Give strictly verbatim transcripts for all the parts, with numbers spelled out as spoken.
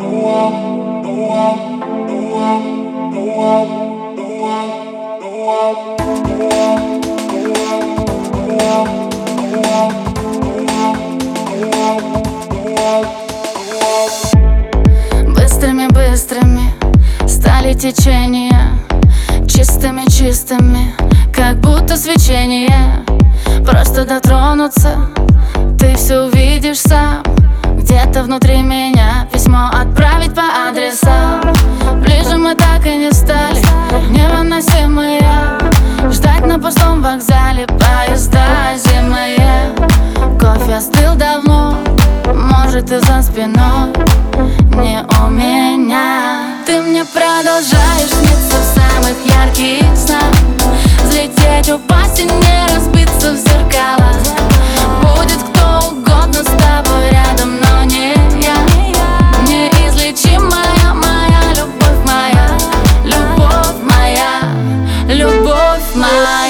Быстрыми-быстрыми стали течения, чистыми-чистыми, как будто свечение. Просто дотронуться, ты все увидишь сам. Где-то внутри меня письмо отправить по адресам. Ближе мы так и не стали, невыносимые. Ждать на пустом вокзале поезда зимые. Кофе остыл давно, может и за спиной, не у меня. Ты мне продолжаешь сниться в самых ярких снах. Взлететь, упасть и не разбиться в зеркала. Будет кто угодно с тобой рядом, но не я. Неизлечимая моя любовь, моя любовь, моя любовь, моя.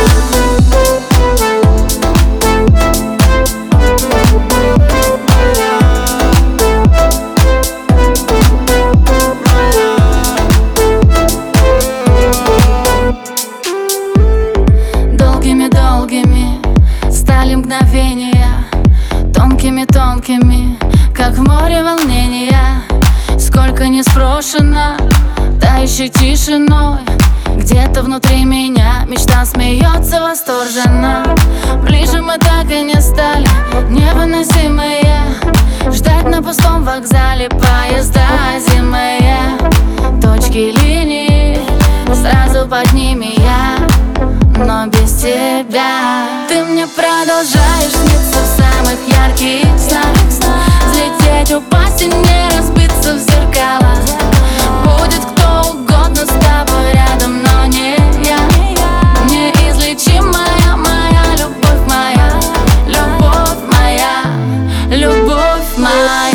Долгими стали мгновения, тонкими-тонкими, как в море волнения. Сколько не спрошено, тающей тишиной. Где-то внутри меня мечта смеется восторженно. Ближе мы так и не стали, невыносимые. Ждать на пустом вокзале поезда зимые. Точки линии, сразу под ними я, но без тебя. Ты мне продолжаешь сниться в самых ярких снах. Взлететь, упасть и не разбиться в зеркала. Будет кто угодно с тобой рядом, но не я. Неизлечимая моя любовь, моя любовь, моя любовь, моя.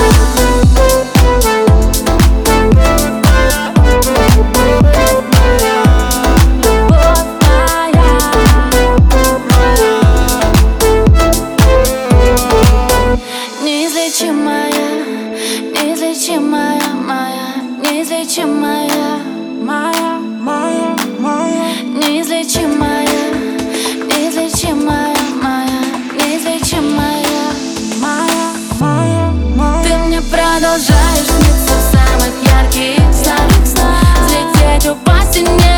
Неизлечимая, неизлечимая, моя, неизлечимая, моя, моя, моя, неизлечимая, неизлечимая, моя, неизлечимая, моя, моя, моя. Ты мне продолжаешь сниться в самых ярких снах. Взлететь, упасть и не